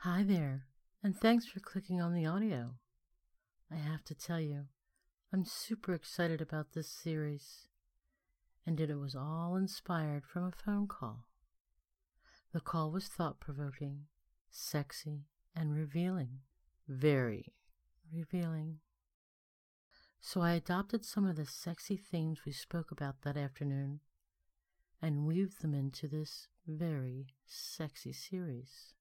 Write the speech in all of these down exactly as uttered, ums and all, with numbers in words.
Hi there, and thanks for clicking on the audio. I have to tell you, I'm super excited about this series, and it was all inspired from a phone call. The call was thought-provoking, sexy, and revealing. Very revealing. So I adopted some of the sexy themes we spoke about that afternoon and weaved them into this very sexy series.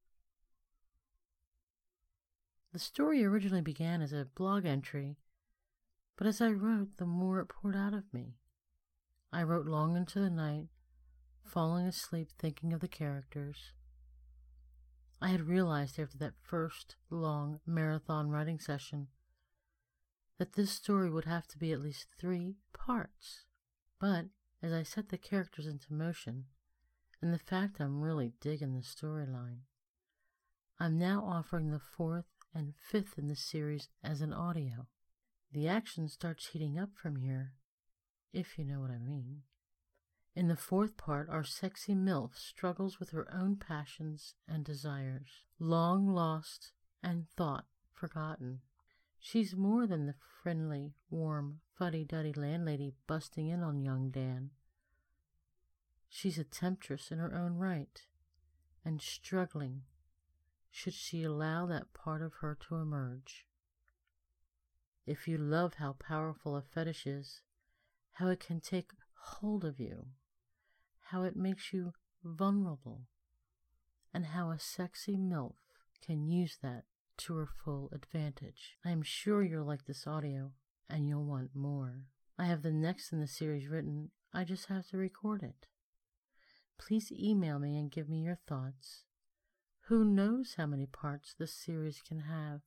The story originally began as a blog entry, but as I wrote, the more it poured out of me. I wrote long into the night, falling asleep thinking of the characters. I had realized after that first long marathon writing session that this story would have to be at least three parts. But as I set the characters into motion, and the fact I'm really digging the storyline, I'm now offering the fourth and fifth in the series as an audio. The action starts heating up from here, if you know what I mean. In the fourth part, our sexy MILF struggles with her own passions and desires, long lost and thought forgotten. She's more than the friendly, warm, fuddy-duddy landlady busting in on young Dan. She's a temptress in her own right, and struggling should she allow that part of her to emerge. If you love how powerful a fetish is, how it can take hold of you, how it makes you vulnerable, and how a sexy MILF can use that to her full advantage, I am sure you'll like this audio, and you'll want more. I have the next in the series written, I just have to record it. Please email me and give me your thoughts. Who knows how many parts this series can have?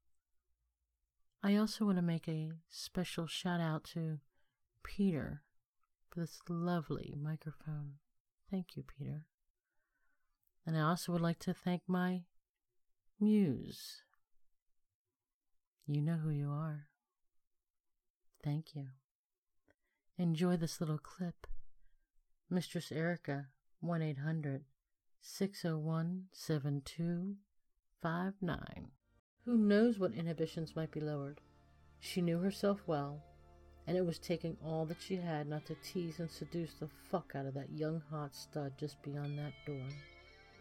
I also want to make a special shout out to Peter for this lovely microphone. Thank you, Peter. And I also would like to thank my muse. You know who you are. Thank you. Enjoy this little clip. Mistress Erica, one eight hundred, six oh one, seven two five nine. Who knows what inhibitions might be lowered? She knew herself well, and it was taking all that she had not to tease and seduce the fuck out of that young hot stud just beyond that door.